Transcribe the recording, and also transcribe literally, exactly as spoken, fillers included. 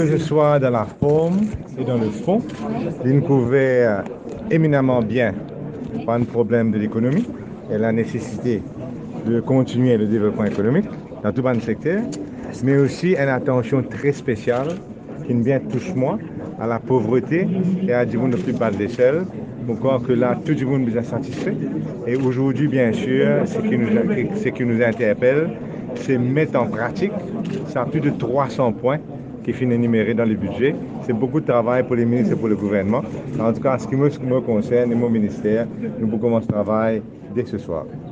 Que ce soit dans la forme et dans le fond, il couvert éminemment bien par un problème de l'économie et la nécessité de continuer le développement économique dans tout le secteur, mais aussi une attention très spéciale qui me vient touche moi à la pauvreté et à du monde de plus bas de l'échelle. Pourquoi que là, tout le monde est bien satisfait. Et aujourd'hui, bien sûr, ce qui nous, ce qui nous interpelle, c'est mettre en pratique, ça a plus de trois cents points qui finit énuméré dans le budget. C'est beaucoup de travail pour les ministres et pour le gouvernement. En tout cas, en ce qui me, me concerne et mon ministère, nous commençons ce travail dès ce soir.